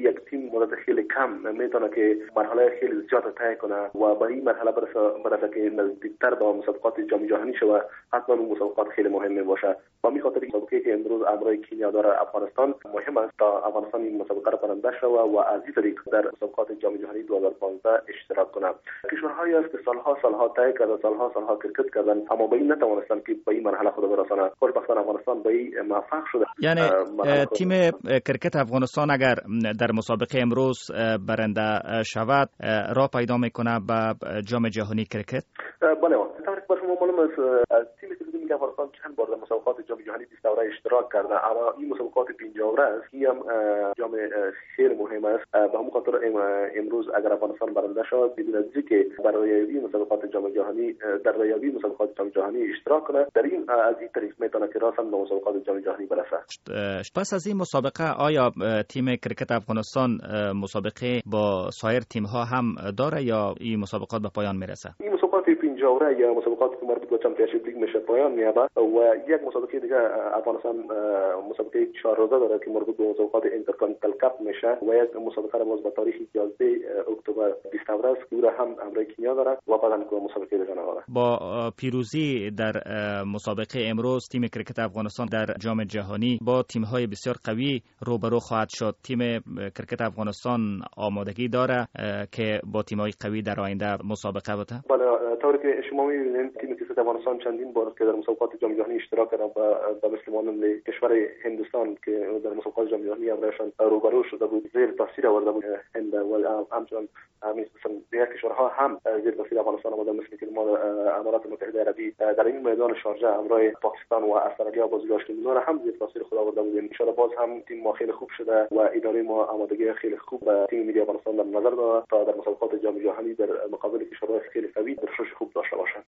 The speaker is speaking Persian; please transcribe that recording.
یک تیم مدت خیلی کم میتونه که مرحله خیلی زیاد طی کنه و به این مرحله برسه که نزدیکتر به مسابقات جام جهانی شوه. حتما اون مسابقات خیلی مهم میباشه. با می خاطر مسابقه که امروز امروز کینیا داره افغانستان، مهم است تا افغانستان این مسابقه را برنده شوه و از این طریق در مسابقات جام جهانی 2015 اشتراک کنه. کشورهایی است که سالها طی کردن، سالها کرکت کردن، اما به این نتوانستن که به این مرحله خود برسانه. خوشبختانه افغانستان به این موفق شده. یعنی تیم کرکت افغانستان اگر در مسابقه امروز برنده شود راه پیدا میکنه به جام جهانی کرکت؟ بله، طبعا شما معلوم است تیم کرکت افغانستان چند بار در مسابقات جام جهانی 20 دوره اشتراک کرده، اما این مسابقات 50 دوره است که هم جام خیلی مهم است. به همون خاطر امروز اگر افغانستان برنده شود بدون از اینکه برای مسابقات جام جهانی در ریاضی مسابقات جام جهانی اشتراک کنه، در این از این طریق میتونه که راساً به مسابقات جام جهانی برسه. پس از این مسابقه آیا تیم کرکت افغانستان مسابقه با سایر تیم ها هم داره یا این مسابقات به پایان میرسه؟ این مسابقات 50 دوره یا مسابقاتی که مربوط به چمپیونشیپ لیگ میشه پایان میابه و یک مسابقه دیگه افغانستان مسابقه 4 روزه داره که مربوط به مسابقات اینترکانتیننتال کاپ میشه و یک مسابقه را باز به تاریخ 11 اکتبر 20 دوره است که هم امروز کینیا داره و بعداً که مسابقه دیگه داره. با پیروزی در مسابقه امروز تیم کرکت افغانستان در جام جهانی با تیم‌های بسیار قوی روبرو خواهد شد. تیم کرکت افغانستان آمادگی داره که با تیم‌های قوی در آینده مسابقه بده؟ بله، طوری که شما می‌بینید تیم کرکت افغانستان چندین بار که در مسابقات جام جهانی اشتراک کرده و مثل مانند کشور هندوستان که در مسابقات جام جهانی امرشان روبرو شده بود، زیر تاثیر آورده بود هند و همچنان مثلا دیگر کشورها هم زیر تاثیر افغانستان آمده، مثل که ما امارات متحده عربی در این میدان شارجه امروز پاکستان و استرالیا بازی داشتیم، اونا هم زیر تاثیر خود آورده بود. ان شاء باز هم تیم ما خیلی خوب شده و اداره ما آمادگی خیلی خوب به تیم ملی افغانستان در نظر داره تا در مسابقات جام جهانی در مقابل کشورهای خیلی قوی درشش خوب داشته باشه.